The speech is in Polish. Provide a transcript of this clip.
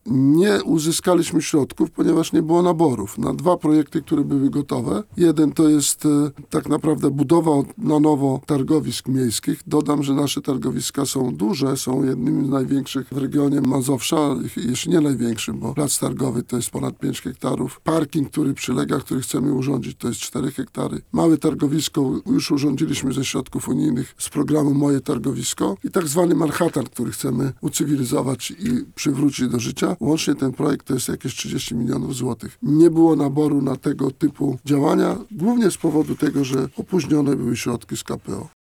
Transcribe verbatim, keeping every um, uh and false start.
Nie uzyskaliśmy środków, ponieważ nie było naborów na dwa projekty, które były gotowe. Jeden to jest e, tak naprawdę budowa na nowo targowisk miejskich. Dodam, że nasze targowiska są duże, są jednymi z największych w regionie Mazowsza, jeśli nie największym, bo plac targowy to jest ponad pięć hektarów. Parking, który przylega, który chcemy urządzić, to jest cztery hektary. Małe targowisko już urządziliśmy ze środków unijnych z programu Moje Targowisko i tak zwany Manhattan, który chcemy ucywilizować i przywrócić do życia. Łącznie ten projekt to jest jakieś trzydzieści milionów złotych. Nie było naboru na tego typu działania, głównie z powodu tego, że opóźnione były środki z K P O.